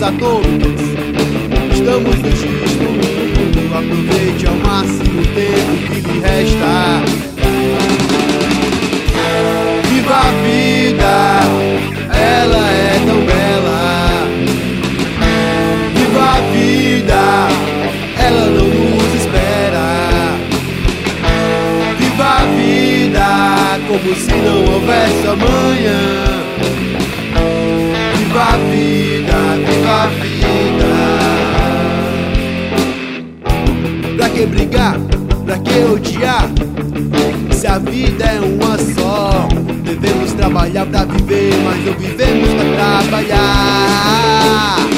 a todos. Estamos no X do mundo, aproveite ao máximo o tempo que lhe resta. Viva a vida, ela é tão bela. Viva a vida, ela não nos espera. Viva a vida, como se não houvesse amanhã. Viva a vida, viva a vida. Pra que brigar? Pra que odiar? Se a vida é uma só, devemos trabalhar pra viver, mas não vivemos pra trabalhar.